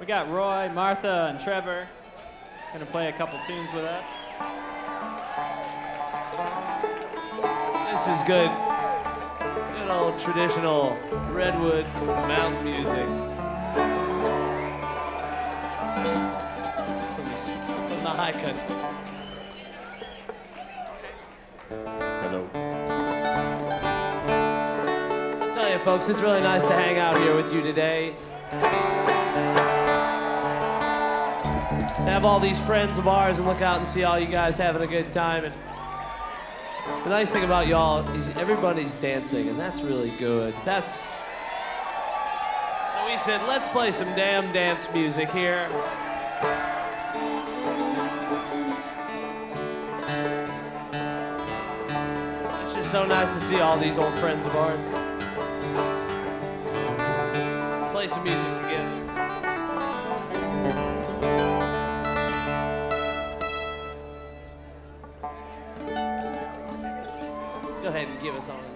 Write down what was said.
We got Roy, Martha, and Trevor gonna play a couple tunes with us. This is good. Good old traditional redwood mountain music. From the high country. Hello. I'll tell you, folks, it's really nice to hang out here with you today. Have all these friends of ours and look out and see all you guys having a good time. And the nice thing about y'all is everybody's dancing, and that's really good. So we said, let's play some damn dance music here. It's just so nice to see all these old friends of ours. Play some music together. Go ahead and give us on it.